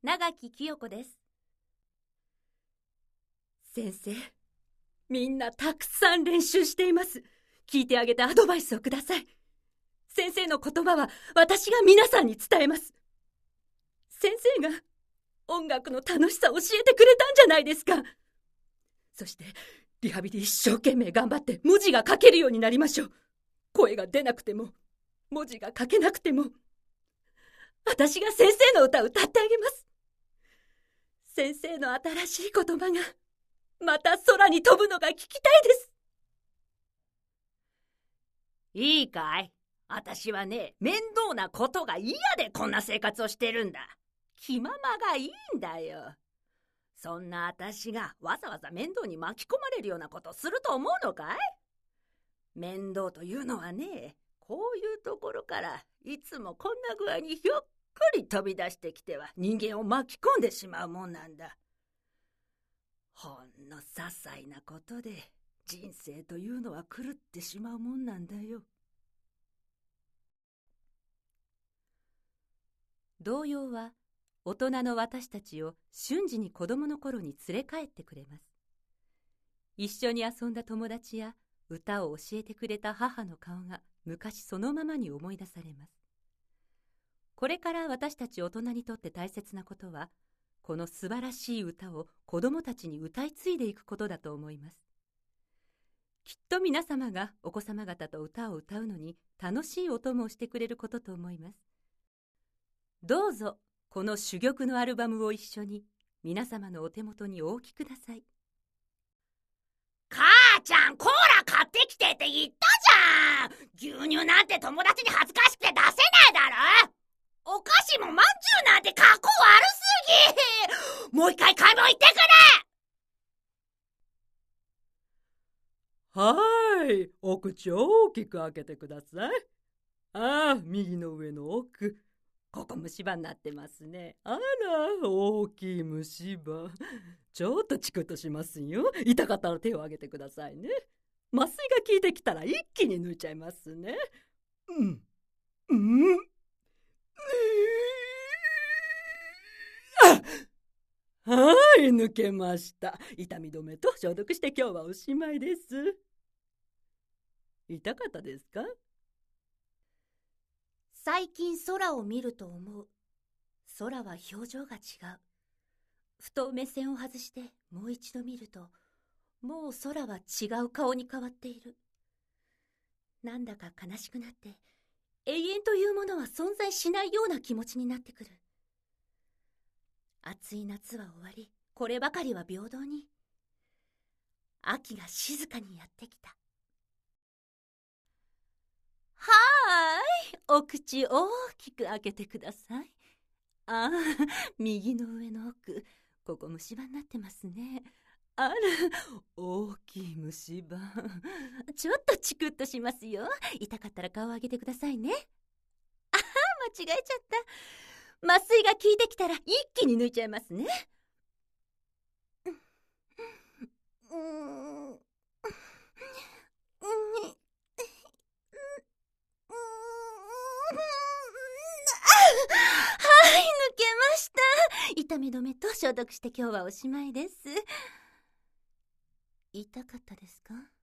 長木清子です。 先生、みんなたくさん練習しています。聞いてあげてアドバイスをください。先生の言葉は私が皆さんに伝えます。先生が音楽の楽しさを教えてくれたんじゃないですか。そしてリハビリ一生懸命頑張って文字が書けるようになりましょう。声が出なくても文字が書けなくても私が先生の歌を歌ってあげます。先生の新しい言葉がまた空に飛ぶのが聞きたいです。 いいかい？私はね、面倒なことが嫌でこんな生活をしてるんだ。気ままがいいんだよ。そんな私がわざわざ面倒に巻き込まれるようなことをすると思うのかい？面倒というのはね、こういうところからいつもこんな具合にひょっくり飛び出してきては人間を巻き込んでしまうもんなんだ。ほんの些細なことで人生というのは狂ってしまうもんなんだよ。 童謡は大人の私たちを瞬時に子供の頃に連れ帰ってくれます。一緒に遊んだ友達や歌を教えてくれた母の顔が昔そのままに思い出されます。これから私たち大人にとって大切なことは、この素晴らしい歌を子供たちに歌い継いでいくことだと思います。きっと皆様がお子様方と歌を歌うのに楽しいお供をしてくれることと思います。どうぞこの珠玉のアルバムを一緒に皆様のお手元にお置きください。 母ちゃん、コーラ買ってきてって言ったじゃん。牛乳なんて友達に恥ずかしくて出せないだろ。お菓子もまんじゅうなんて格好悪すぎ。もう一回買い物行ってくる。はーい、お口を大きく開けてください。ああ、右の上の奥。ここ虫歯になってますね。あら、大きい虫歯。ちょっとチクッとしますよ。痛かったら手を挙げてくださいね。麻酔が効いてきたら一気に抜いちゃいますね。はい、抜けました。痛み止めと消毒して今日はおしまいです。痛かったですか？ 最近空を見ると思う。空は表情が違う。ふと目線を外してもう一度見ると、もう空は違う顔に変わっている。なんだか悲しくなって、永遠というものは存在しないような気持ちになってくる。暑い夏は終わり、こればかりは平等に。秋が静かにやってきた。 はーい、お口大きく開けてください。ああ、右の上の奥、ここ虫歯になってますね。あら、大きい虫歯。ちょっとチクッとしますよ。痛かったら顔を上げてくださいね。ああ、間違えちゃった。麻酔が効いてきたら一気に抜いちゃいますね。はい、抜けました。痛み止めと消毒して今日はおしまいです。痛かったですか？